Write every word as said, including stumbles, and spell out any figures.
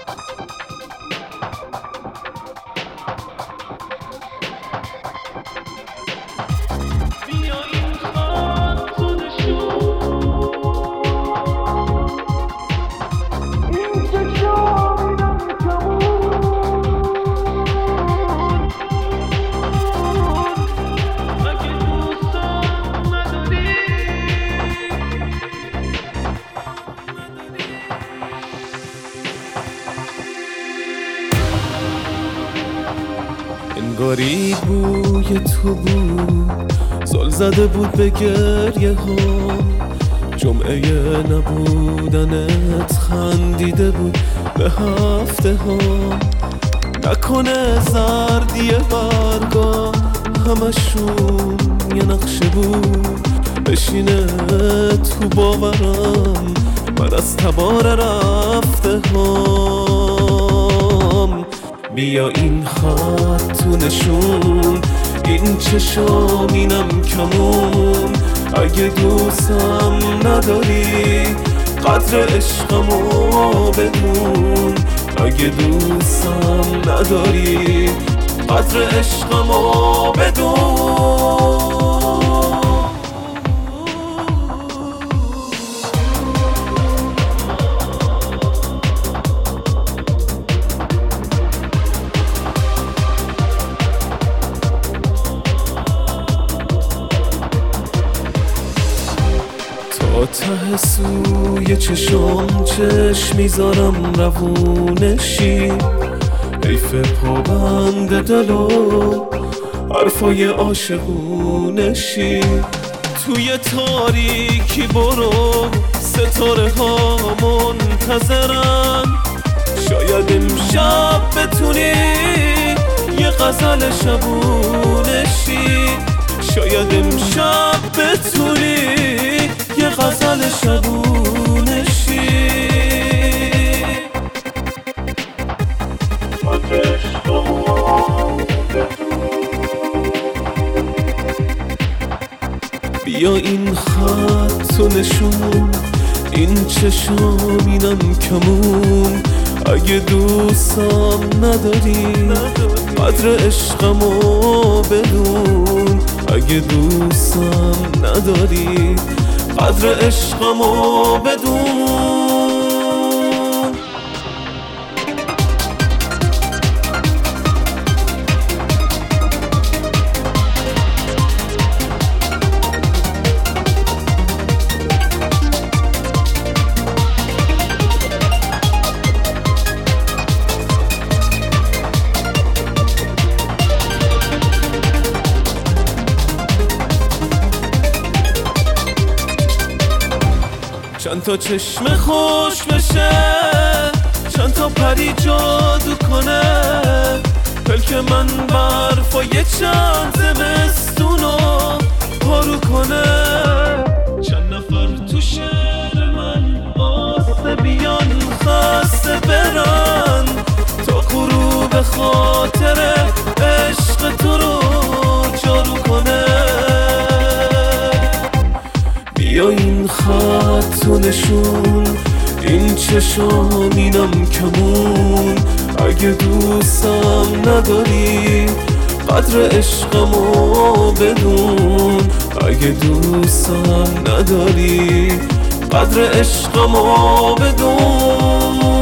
انگاری بوی تو بود، زل زده بود به گریه ها. جمعه نبودنت خندیده بود به هفته ها. نکنه زردی برگا همشون یه نقشه بود، بشینه تو باورم من از تبار رفته هام. بیا این خط تو نشون، این چشام اینم کمون. اگه دوستم نداری قدر عشقمو بدون. اگه دوستم نداری قدر عشقمو بدون. تا ته سوی چشم چشم میذارم روونشی. حیف پابند دل و حرفای عاشقونشی. توی تاریکی برو ستاره ها منتظرن. شاید امشب بتونی یه غزل شبونشی. شاید امشب بتونی یه غزل شبونشی. بیا این خط و نشون، این چشم اینم کمون. اگه دوستم نداری قدر عشقمو بدون. اگه دوستم نداری قدر عشقمو بدون. چند تا چشم خوش بشه، چند تا پری جادو کنه. پلک من برفای چند زمستونو پارو کنه. چند نفر تو شهر من آسه بیان خسته برن، تا غروب خاطر عشق تو رو جارو کنه. بیا این خط و نشون، این چشام اینم کمون. اگه دوستم نداری قدر عشقمو بدون. اگه دوستم نداری قدر عشقمو بدون.